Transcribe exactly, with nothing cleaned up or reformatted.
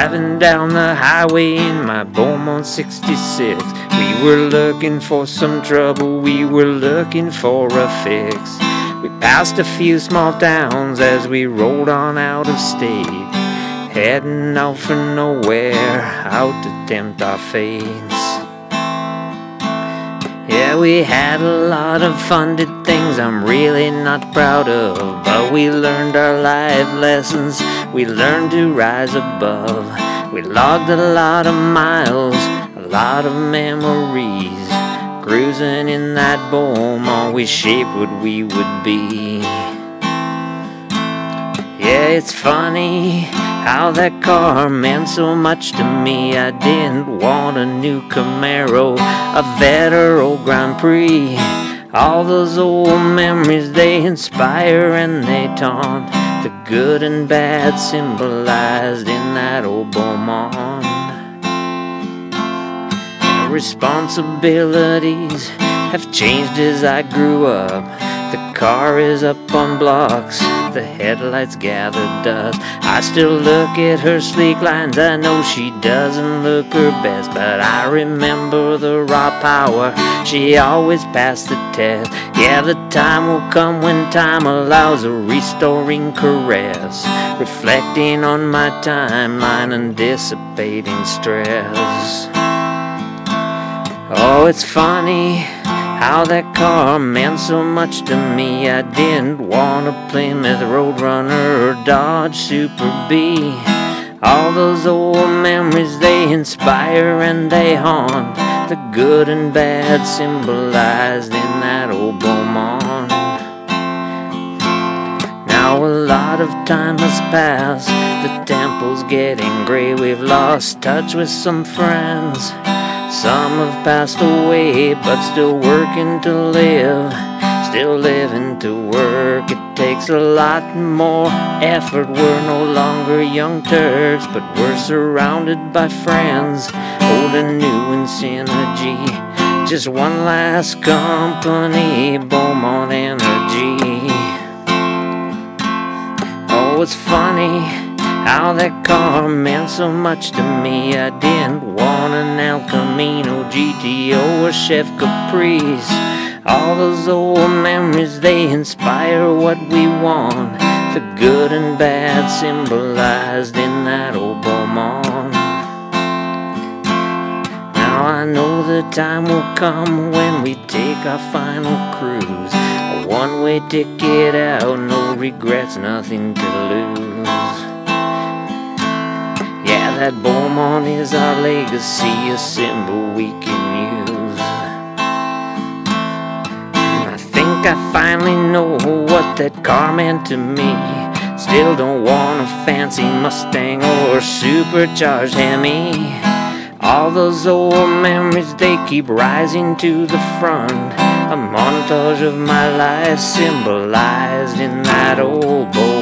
driving down the highway in my Beaumont sixty-six. We were looking for some trouble, we were looking for a fix. We passed a few small towns as we rolled on out of state, heading out for nowhere, out to tempt our fates. Yeah, we had a lot of fun, did things I'm really not proud of, but we learned our life lessons, we learned to rise above. We logged a lot of miles, a lot of memories, cruising in that Beaumont, we shaped what we would be. Yeah, it's funny how that car meant so much to me. I didn't want a new Camaro, a Vettel Grand Prix. All those old memories, they inspire and they taunt, the good and bad symbolized in that old Beaumont. Responsibilities have changed as I grew up. The car is up on blocks, the headlights gather dust. I still look at her sleek lines, I know she doesn't look her best, but I remember the raw power, she always passed the test. Yeah, the time will come when time allows a restoring caress, reflecting on my timeline and dissipating stress. Oh, it's funny how that car meant so much to me. I didn't want a Plymouth Roadrunner or Dodge Super B. All those old memories, they inspire and they haunt, the good and bad symbolized in that old Beaumont. Now a lot of time has passed, the temple's getting gray, we've lost touch with some friends. Some have passed away, but still working to live, still living to work. It takes a lot more effort, we're no longer young Turks, but we're surrounded by friends, old and new in synergy. Just one last company, Beaumont Energy. Oh, it's funny how that car meant so much to me. I didn't want an El Camino, G T O, or Chef Caprice. All those old memories, they inspire what we want, the good and bad symbolized in that old Beaumont. Now I know the time will come when we take our final cruise, a one-way ticket out, no regrets, nothing to lose. That Beaumont is our legacy, a symbol we can use. I think I finally know what that car meant to me. Still don't want a fancy Mustang or supercharged Hemi. All those old memories, they keep rising to the front, a montage of my life symbolized in that old Beaumont.